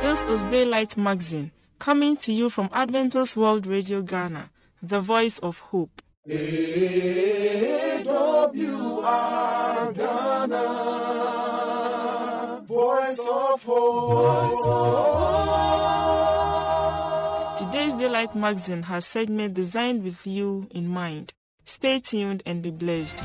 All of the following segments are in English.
This is Daylight Magazine, coming to you from Adventist World Radio Ghana, the voice of hope. AWR Ghana, voice of hope. Today's Daylight Magazine has segment designed with you in mind. Stay tuned and be blessed.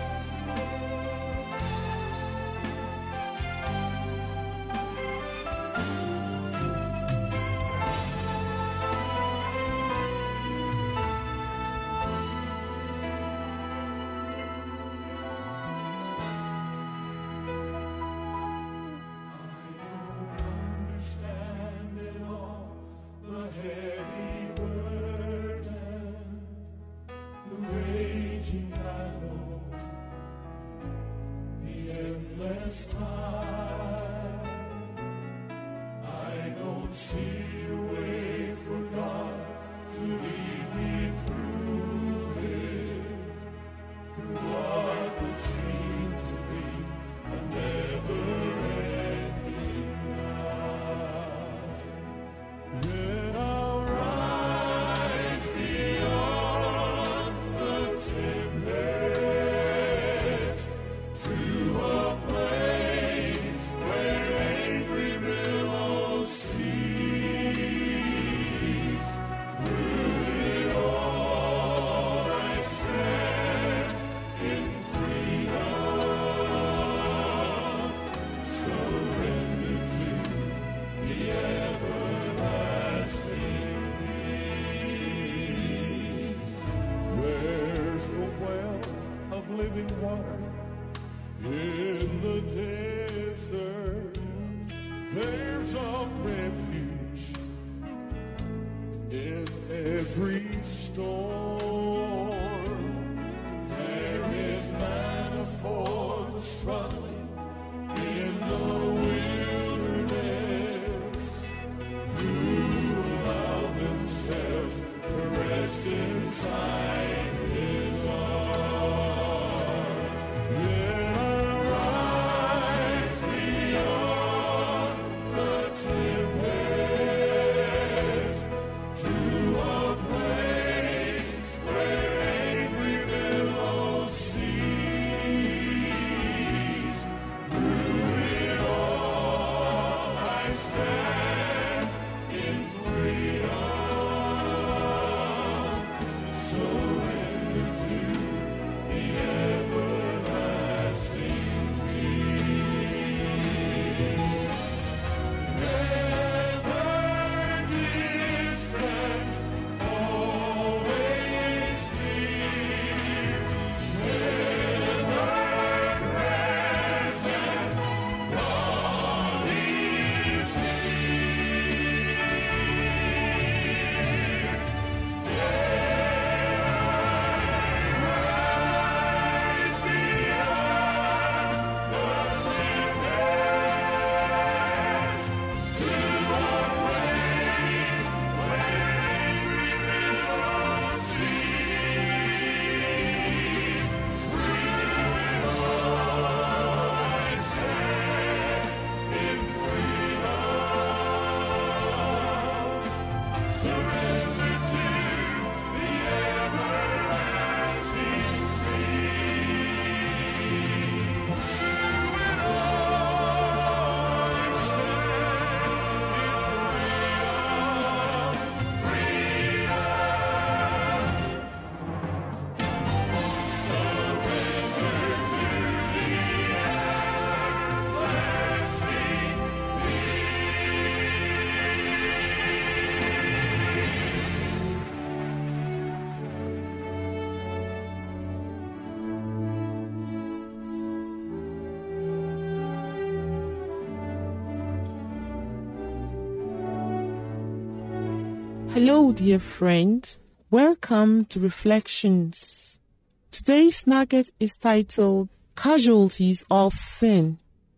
Hello, dear friend. Welcome to Reflections. Today's nugget is titled Casualties of Sin.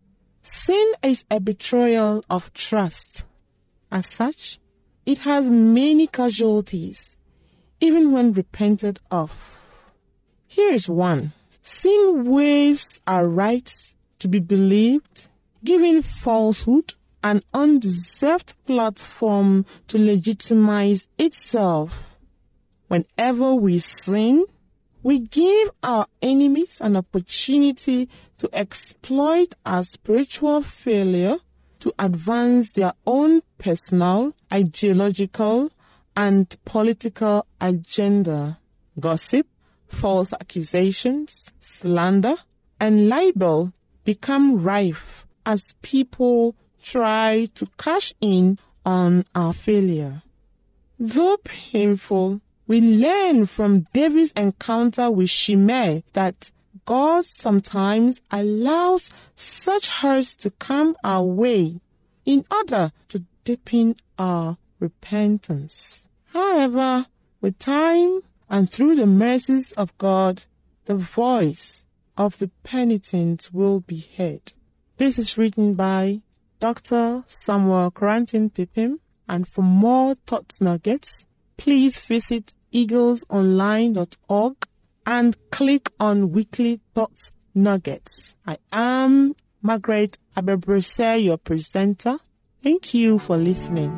Sin is a betrayal of trust. As such, it has many casualties, even when repented of. Here is one. Sin waives our rights to be believed, giving falsehood, an undeserved platform to legitimize itself. Whenever we sin, we give our enemies an opportunity to exploit our spiritual failure to advance their own personal, ideological, and political agenda. Gossip, false accusations, slander, and libel become rife as people try to cash in on our failure. Though painful, we learn from David's encounter with Shimei that God sometimes allows such hurts to come our way in order to deepen our repentance. However, with time and through the mercies of God, the voice of the penitent will be heard. This is written by Dr. Samuel Corantin Pipim, and for more thoughts nuggets, please visit eaglesonline.org and click on Weekly Thoughts Nuggets. I am Margaret Abebrese, your presenter. Thank you for listening.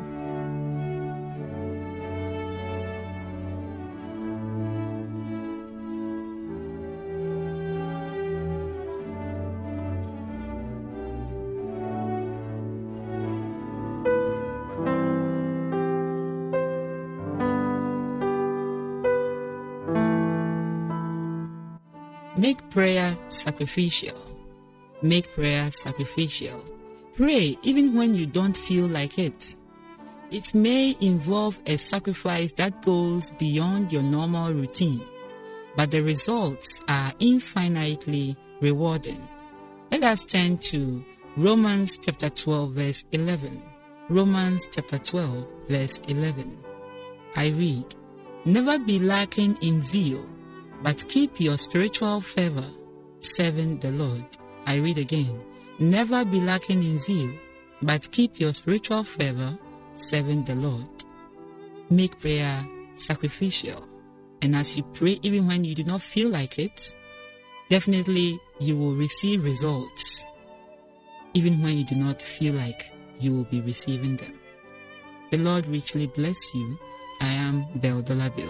Make prayer sacrificial. Make prayer sacrificial. Pray even when you don't feel like it. It may involve a sacrifice that goes beyond your normal routine, but the results are infinitely rewarding. Let us turn to Romans chapter 12 verse 11. Romans chapter 12 verse 11. I read, "Never be lacking in zeal, but keep your spiritual fervor serving the Lord." I read again. Never be lacking in zeal, but keep your spiritual fervor serving the Lord. Make prayer sacrificial. And as you pray, even when you do not feel like it, definitely you will receive results. Even when you do not feel like you will be receiving them. The Lord richly bless you. I am Beldola Bill.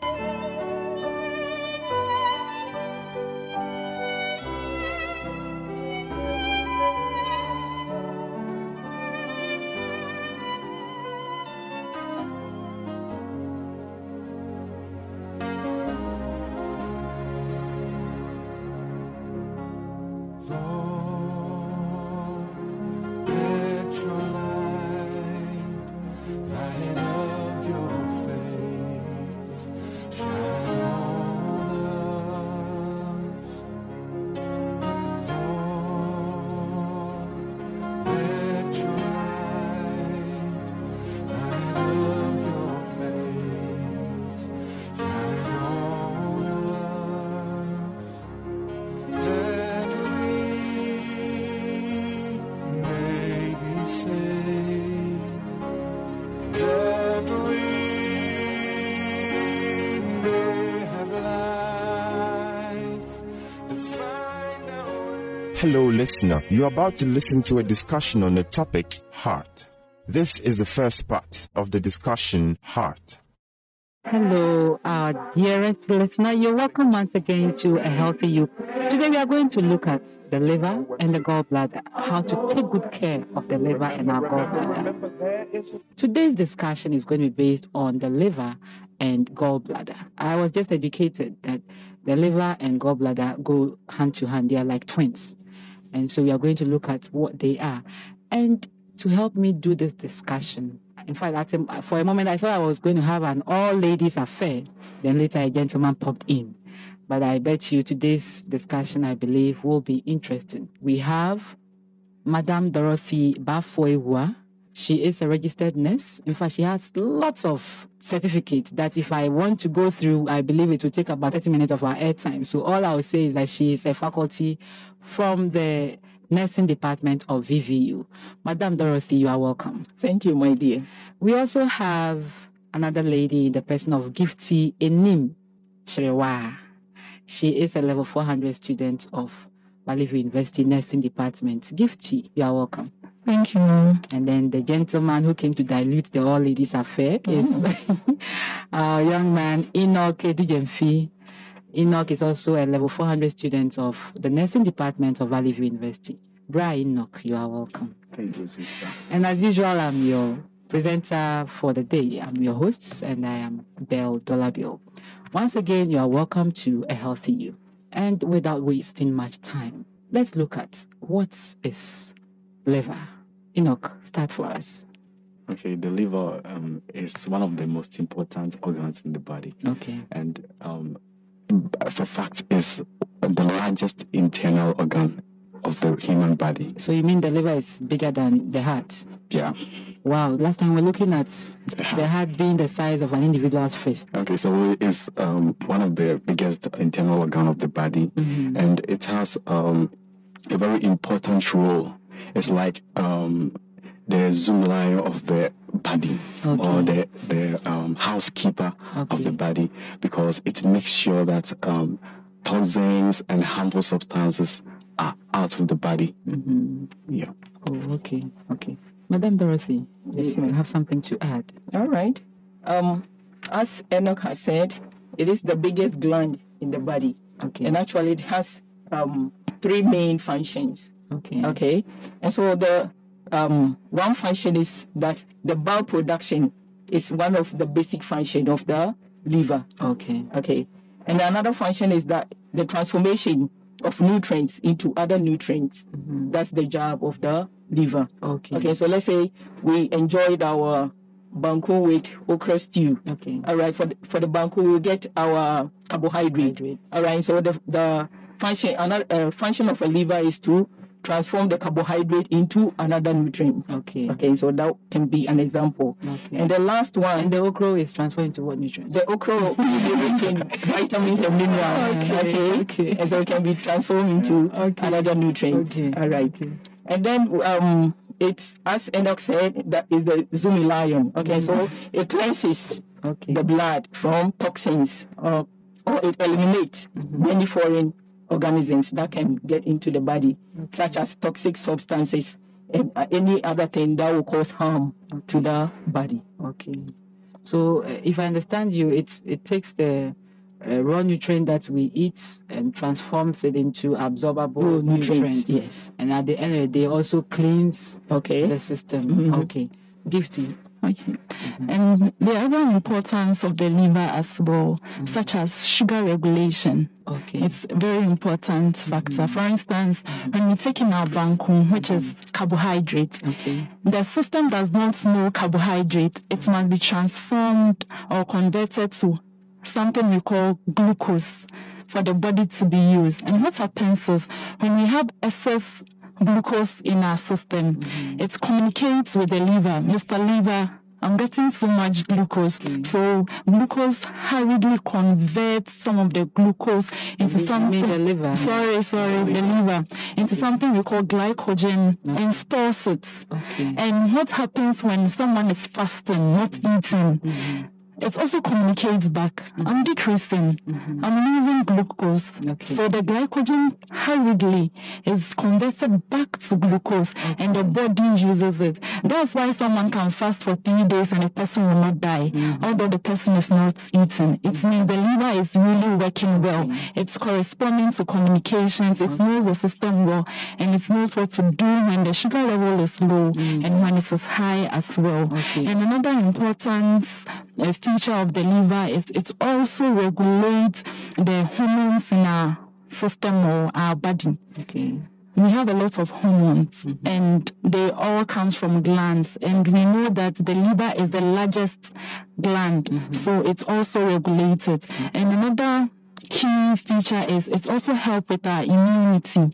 Hello, listener. You're about to listen to a discussion on the topic, heart. This is the first part of the discussion, heart. Hello, our dearest listener. You're welcome once again to A Healthy You. Today we are going to look at the liver and the gallbladder, how to take good care of the liver and our gallbladder. Today's discussion is going to be based on the liver and gallbladder. I was just educated that the liver and gallbladder go hand to hand. They are like twins. And so we are going to look at what they are. And to help me do this discussion, in fact, for a moment I thought I was going to have an all-ladies affair. Then later a gentleman popped in. But I bet you today's discussion, I believe, will be interesting. We have Madame Dorothy Bafoewa. She is a registered nurse. In fact, she has lots of certificates that if I want to go through, I believe it will take about 30 minutes of our airtime. So all I will say is that she is a faculty from the nursing department of VVU. Madame Dorothy, you are welcome. Thank you, my dear. We also have another lady in the person of Gifty Enim Chrewa. She is a level 400 student of Valley View University Nursing Department. Gifty, you are welcome. Thank you, Mom. And then the gentleman who came to dilute the all ladies affair is our young man, Enoch Edujemfi. Enoch is also a level 400 student of the Nursing Department of Valley View University. Bra Enoch, you are welcome. Thank you, sister. And as usual, I'm your presenter for the day. I'm your host, and I am Belle Dolabiel. Once again, you are welcome to A Healthy You. And without wasting much time, let's look at what is liver. Enoch, start for us. Okay, the liver is one of the most important organs in the body. Okay. And for fact, is the largest internal organ of the human body. So you mean the liver is bigger than the heart? Yeah. Wow, last time we're looking at the heart being the size of an individual's fist. Okay, so it is one of the biggest internal organ of the body, and it has a very important role. It's like the zoomline of the body, or the housekeeper of the body, because it makes sure that toxins and harmful substances are out of the body. Yeah. Oh, okay. Madam Dorothy, you have something to add. All right. As Enoch has said, it is the biggest gland in the body. Okay. And actually it has 3 main functions. Okay. And so the one function is that the bile production is one of the basic function of the liver. Okay. And another function is that the transformation of nutrients into other nutrients. That's the job of the liver. Okay, so let's say we enjoyed our banku with okra stew. Okay. All right, for the banku we'll get our carbohydrate. All right, so the function of a liver is to transform the carbohydrate into another nutrient. Okay, so that can be an example. Okay. And the last one. And the okra is transformed into what nutrient? The okra will be rich in vitamins and minerals. Okay. And so it can be transformed into another nutrient. Okay. All right. Okay. And then it's, as Enoch said, that is the Zumilion. Okay, so it cleanses the blood from toxins, or it eliminates many foreign organisms that can get into the body, such as toxic substances and any other thing that will cause harm to the body. Okay. So if I understand you, it takes the raw nutrient that we eat and transforms it into absorbable nutrients. Yes. And at the end of the day, also cleans the system. Okay. Gifty. Okay. And the other importance of the liver as well, such as sugar regulation. Okay. It's a very important factor. For instance, when we take in our banku, which is carbohydrate, the system does not know carbohydrate. It must be transformed or converted to something we call glucose for the body to be used. And what happens is when we have excess glucose in our system, it communicates with the liver. Mr. Liver, I'm getting so much glucose. So glucose hurriedly converts some of the glucose into something. The liver. The liver into something we call glycogen and stores it. And what happens when someone is fasting, not eating? It also communicates back. I'm decreasing. I'm losing glucose. So the glycogen hurriedly is converted back to glucose and the body uses it. That's why someone can fast for 3 days and the person will not die, although the person is not eating. It means the liver is really working well. It's corresponding to communications. It knows the system well, and it knows what to do when the sugar level is low and when it is high as well. And another important feature of the liver is it also regulates the hormones in our system or our body. We have a lot of hormones and they all come from glands, and we know that the liver is the largest gland, so it's also regulated. And another key feature is it also helps with our immunity.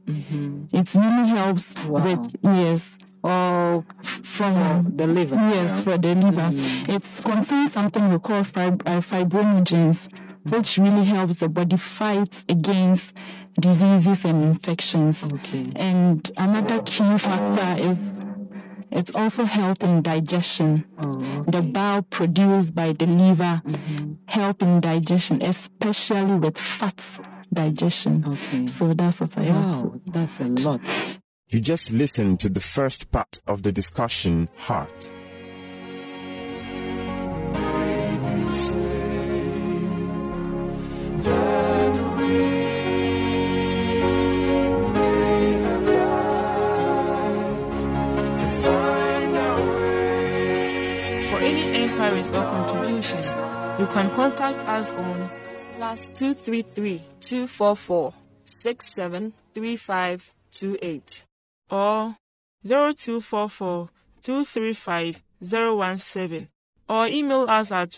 It really helps with all from the liver. Yes, for the liver. It contains something we call fibrinogens, which really helps the body fight against diseases and infections. And another key factor is it also helps in digestion. The bile produced by the liver help in digestion, especially with fats digestion. Okay. So that's what I have. Wow, that's a lot. You just listened to the first part of the discussion, Heart. Or contribution, you can contact us on +233 244 673528 or 0244 235 017, or email us at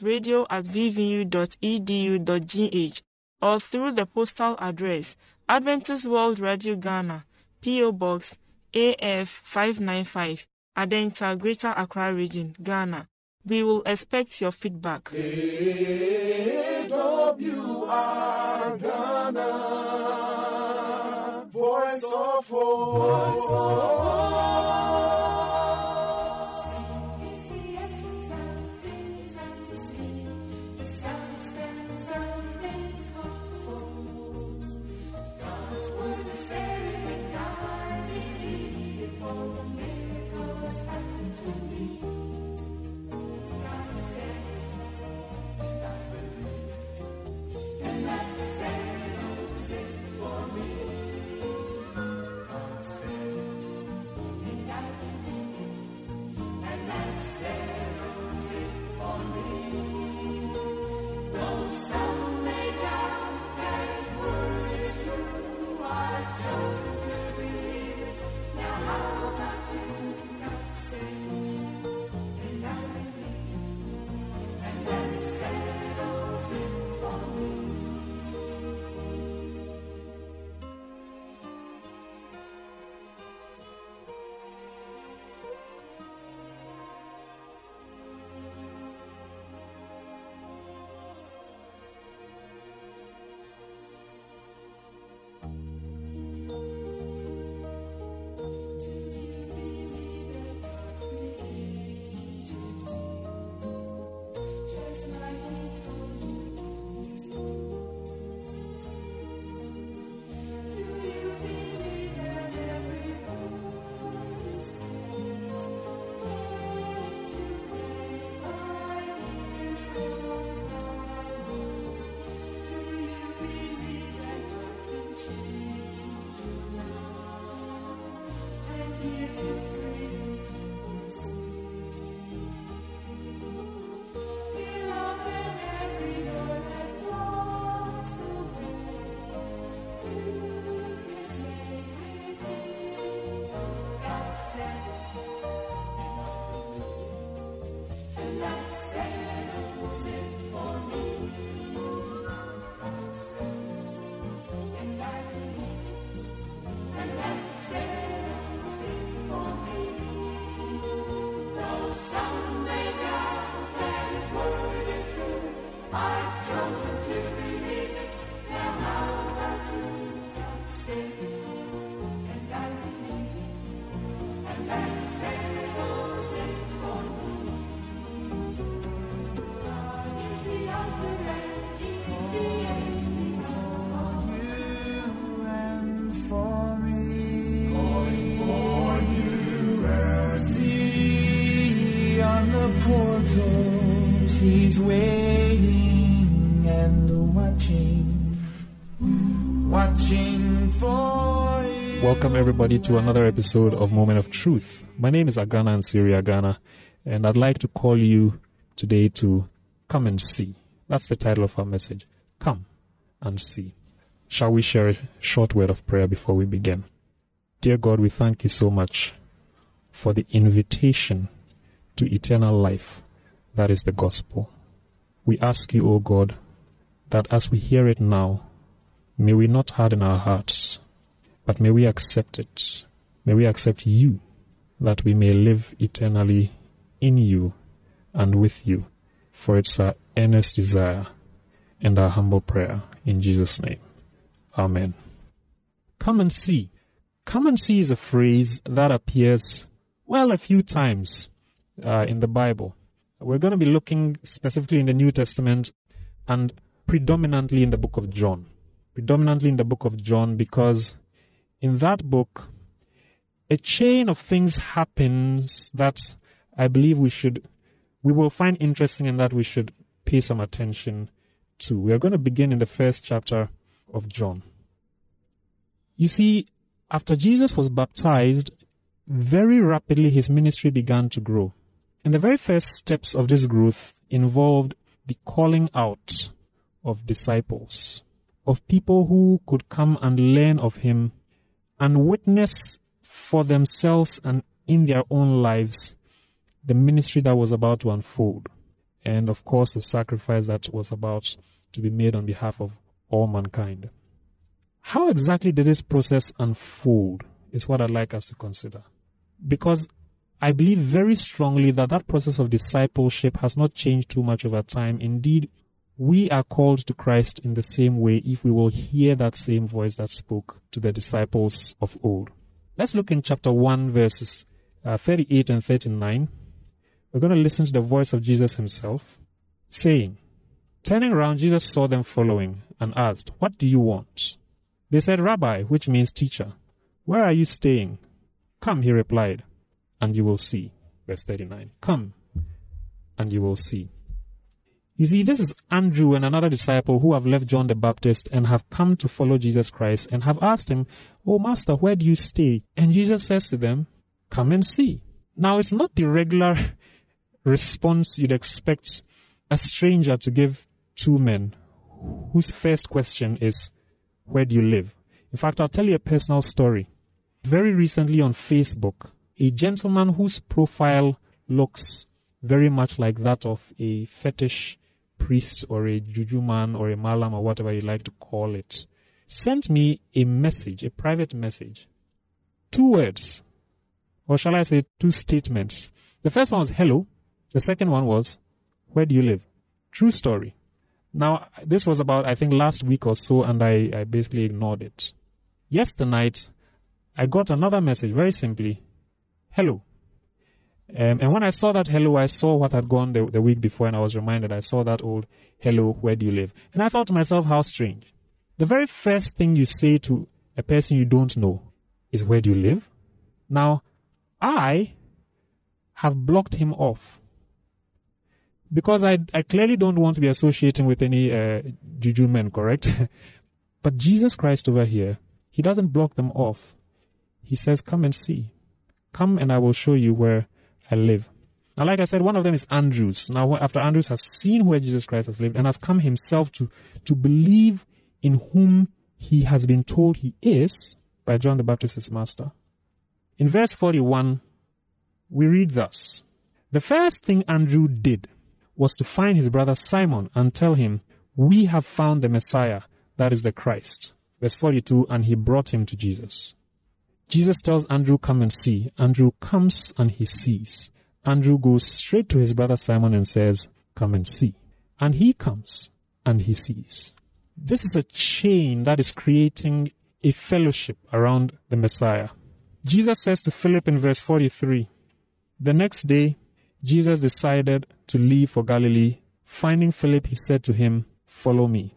radio@vvu.edu.gh, or through the postal address Adventist World Radio Ghana, P.O. Box AF 595, Adenta, Greater Accra Region, Ghana. We will expect your feedback. AWR Ghana, Voice of Hope. He's waiting and watching for you. Welcome everybody to another episode of Moment of Truth. My name is Agana Ansiri Agana, and I'd like to call you today to come and see. That's the title of our message. Come and see. Shall we share a short word of prayer before we begin? Dear God, we thank you so much for the invitation to eternal life. That is the gospel. We ask you, O God, that as we hear it now, may we not harden our hearts, but may we accept it. May we accept you, that we may live eternally in you and with you. For it's our earnest desire and our humble prayer in Jesus' name. Amen. Come and see. Come and see is a phrase that appears, a few times in the Bible. We're going to be looking specifically in the New Testament and predominantly in the book of John. predominantly in the book of John, because in that book, a chain of things happens that I believe we will find interesting and that we should pay some attention to. We are going to begin in the first chapter of John. You see, after Jesus was baptized, very rapidly his ministry began to grow. And the very first steps of this growth involved the calling out of disciples, of people who could come and learn of him and witness for themselves and in their own lives the ministry that was about to unfold. And of course, the sacrifice that was about to be made on behalf of all mankind. How exactly did this process unfold is what I'd like us to consider. Because I believe very strongly that process of discipleship has not changed too much over time. Indeed, we are called to Christ in the same way if we will hear that same voice that spoke to the disciples of old. Let's look in chapter 1, verses 38 and 39. We're going to listen to the voice of Jesus himself, saying, "Turning around, Jesus saw them following and asked, 'What do you want?' They said, 'Rabbi,' which means teacher, 'where are you staying?' 'Come,' he replied, 'and you will see.'" Verse 39. "Come, and you will see." You see, this is Andrew and another disciple who have left John the Baptist and have come to follow Jesus Christ and have asked him, "Oh, Master, where do you stay?" And Jesus says to them, "Come and see." Now, it's not the regular response you'd expect a stranger to give two men whose first question is, "Where do you live?" In fact, I'll tell you a personal story. Very recently on Facebook, a gentleman whose profile looks very much like that of a fetish priest or a juju man or a malam or whatever you like to call it, sent me a message, a private message. 2 words, or shall I say 2 statements. The first one was, "Hello." The second one was, "Where do you live?" True story. Now, this was about, I think, last week or so, and I basically ignored it. Yesterday night, I got another message, very simply, "Hello." And when I saw that hello, I saw what had gone the week before, and I was reminded, I saw that old, "Hello, where do you live?" And I thought to myself, how strange. The very first thing you say to a person you don't know is, "Where do you live?" Now, I have blocked him off, because I clearly don't want to be associating with any juju men, correct? But Jesus Christ over here, he doesn't block them off. He says, "Come and see. Come and I will show you where I live." Now, like I said, one of them is Andrews. Now, after Andrews has seen where Jesus Christ has lived and has come himself to believe in whom he has been told he is by John the Baptist's master. In verse 41, we read thus, "The first thing Andrew did was to find his brother Simon and tell him, 'We have found the Messiah, that is the Christ.'" Verse 42, "And he brought him to Jesus." Jesus tells Andrew, "Come and see." Andrew comes and he sees. Andrew goes straight to his brother Simon and says, "Come and see." And he comes and he sees. This is a chain that is creating a fellowship around the Messiah. Jesus says to Philip in verse 43, "The next day, Jesus decided to leave for Galilee. Finding Philip, he said to him, 'Follow me.'"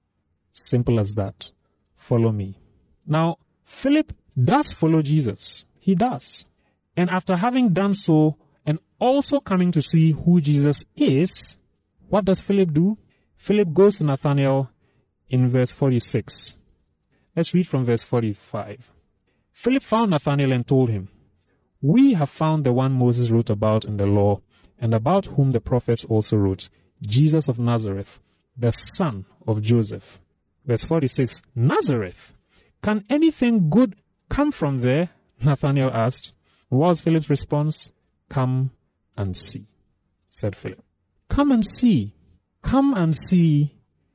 Simple as that. Follow me. Now, Philip does follow Jesus. He does. And after having done so, and also coming to see who Jesus is, what does Philip do? Philip goes to Nathanael in verse 46. Let's read from verse 45. "Philip found Nathanael and told him, 'We have found the one Moses wrote about in the law, and about whom the prophets also wrote, Jesus of Nazareth, the son of Joseph.'" Verse 46, "Nazareth? Can anything good come from there?" Nathanael asked. What was Philip's response? "Come and see," said Philip. Come and see. Come and see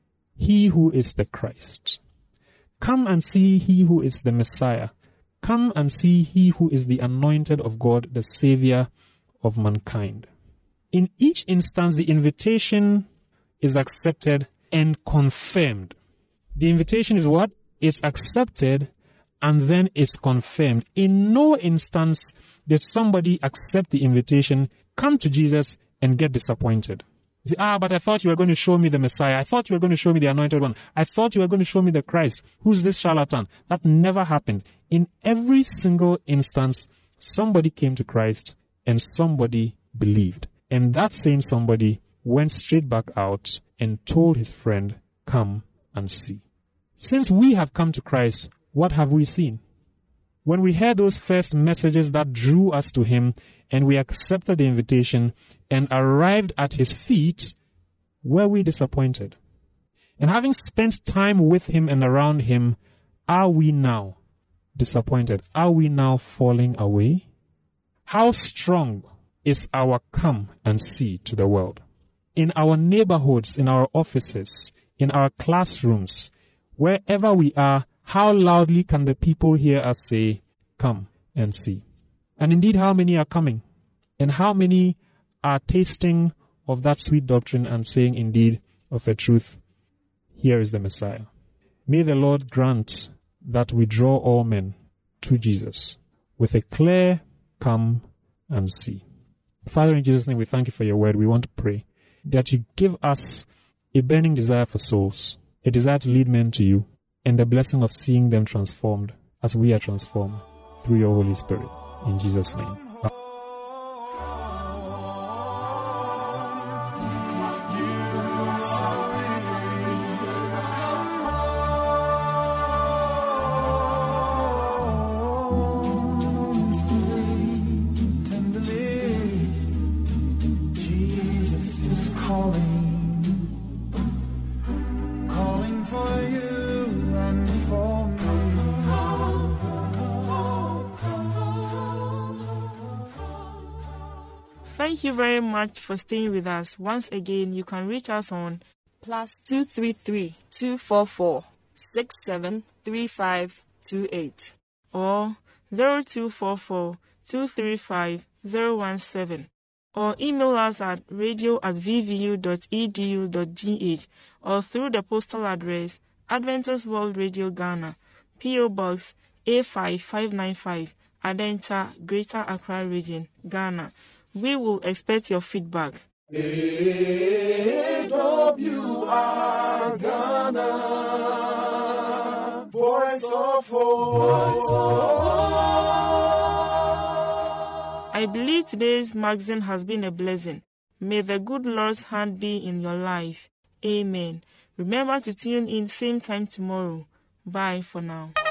he who is the Christ. Come and see he who is the Messiah. Come and see he who is the anointed of God, the Savior of mankind. In each instance, the invitation is accepted and confirmed. The invitation is what? It's accepted and then it's confirmed. In no instance did somebody accept the invitation, come to Jesus, and get disappointed. You say, but I thought you were going to show me the Messiah. I thought you were going to show me the Anointed One. I thought you were going to show me the Christ. Who's this charlatan? That never happened. In every single instance, somebody came to Christ and somebody believed. And that same somebody went straight back out and told his friend, come and see. Since we have come to Christ, what have we seen? When we heard those first messages that drew us to him and we accepted the invitation and arrived at his feet, were we disappointed? And having spent time with him and around him, are we now disappointed? Are we now falling away? How strong is our come and see to the world? In our neighborhoods, in our offices, in our classrooms, wherever we are, how loudly can the people hear us say, come and see? And indeed, how many are coming? And how many are tasting of that sweet doctrine and saying, indeed, of a truth, here is the Messiah? May the Lord grant that we draw all men to Jesus with a clear come and see. Father, in Jesus' name, we thank you for your word. We want to pray that you give us a burning desire for souls, a desire to lead men to you, and the blessing of seeing them transformed as we are transformed through your Holy Spirit. In Jesus' name. Thank you very much for staying with us. Once again, you can reach us on +233 244 673528 or 0244 235 017 or email us at radio@vvu.edu.gh or through the postal address Adventist World Radio Ghana, P.O. Box A5595, Adenta, Greater Accra Region, Ghana. We will expect your feedback. AWR Ghana, Voice of Hope. I believe today's magazine has been a blessing. May the good Lord's hand be in your life. Amen. Remember to tune in same time tomorrow. Bye for now.